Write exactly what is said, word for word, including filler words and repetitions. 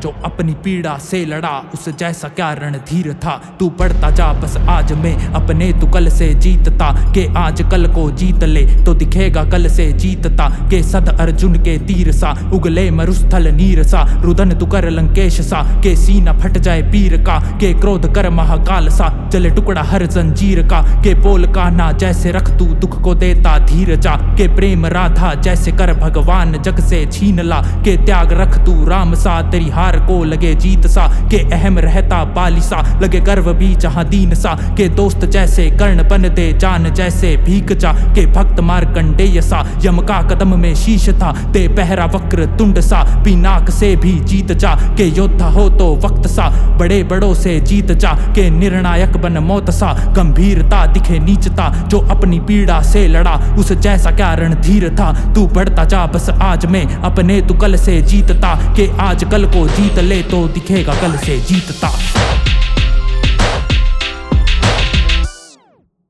जो अपनी पीड़ा से लड़ा उस जैसा क्या रणधीर था। तू बढ़ता जा बस आज में अपने तू कल से जीतता, के आज कल को जीत ले तो दिखेगा कल से जीतता। के सद अर्जुन के तीर सा उगले मरुस्थल नीर सा, रुदन तू कर लंकेश सा के सीना फट जाए पीर का। के क्रोध कर महाकाल सा जले टुकड़ा हर जंजीर का। के बोल कान्हा जैसे रख तू दुख को देता धीर जा, के प्रेम राधा जैसे कर भगवान जग से छीन ला। के त्याग रख तू राम सा तेरी हार को लगे जीत सा। के अहम रहता बाली सा लगे गर्व भी जहां दीन सा। के दोस्त जैसे कर्ण बन दे जान जैसे भीख जा। के भक्त मार्कंडेय सा यम का कदम में शीश था, ते पहरा वक्र तुंड सा पिनाक से भी जीत जा। के योद्धा हो तो वक्त सा बड़े बड़ों से जीत जा। के निर्णायक बन मौत सा गंभीरता दिखे नीचता, जो अपनी पीड़ा से लड़ा उस जैसा क्या रणधीर था। तू बढ़ता जा बस आज में अपने तू कल से जीतता, के आज कल को जीत ले तो दिखेगा कल से जीतता।